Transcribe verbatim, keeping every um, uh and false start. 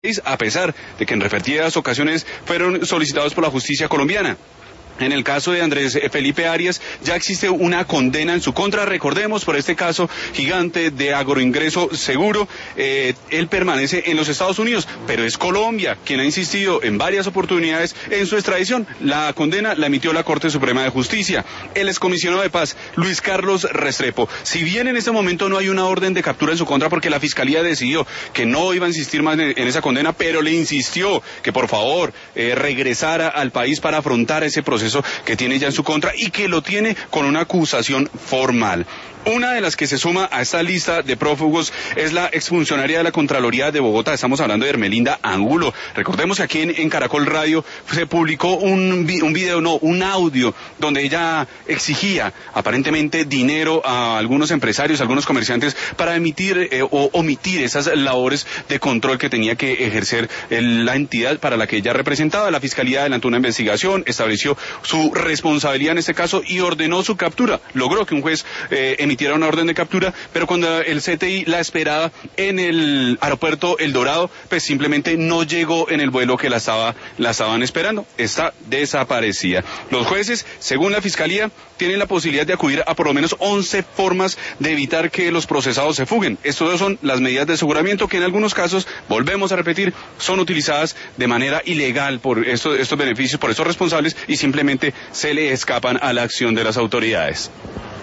a pesar de que en repetidas ocasiones fueron solicitados por la justicia colombiana. En el caso de Andrés Felipe Arias ya existe una condena en su contra, recordemos, por este caso gigante de agroingreso seguro. Eh, él permanece en los Estados Unidos, pero es Colombia quien ha insistido en varias oportunidades en su extradición. La condena la emitió la Corte Suprema de Justicia. El excomisionado de paz, Luis Carlos Restrepo, si bien en este momento no hay una orden de captura en su contra porque la Fiscalía decidió que no iba a insistir más en, en esa condena, pero le insistió que por favor eh, regresara al país para afrontar ese proceso que tiene ya en su contra y que lo tiene con una acusación formal. Una de las que se suma a esta lista de prófugos es la exfuncionaria de la Contraloría de Bogotá. Estamos hablando de Hermelinda Angulo. Recordemos que aquí en, en Caracol Radio se publicó un, un video, no, un audio, donde ella exigía aparentemente dinero a algunos empresarios, a algunos comerciantes para emitir eh, o omitir esas labores de control que tenía que ejercer el, la entidad para la que ella representaba. La Fiscalía adelantó una investigación, estableció su responsabilidad en este caso y ordenó su captura. Logró que un juez eh, emitiera una orden de captura, pero cuando el C T I la esperaba en el aeropuerto El Dorado, pues simplemente no llegó en el vuelo que la estaba, la estaban esperando. Está desaparecida. Los jueces, según la Fiscalía, tienen la posibilidad de acudir a por lo menos once formas de evitar que los procesados se fuguen. Estas son las medidas de aseguramiento que en algunos casos, volvemos a repetir, son utilizadas de manera ilegal por estos, estos beneficios, por estos responsables y simplemente se le escapan a la acción de las autoridades.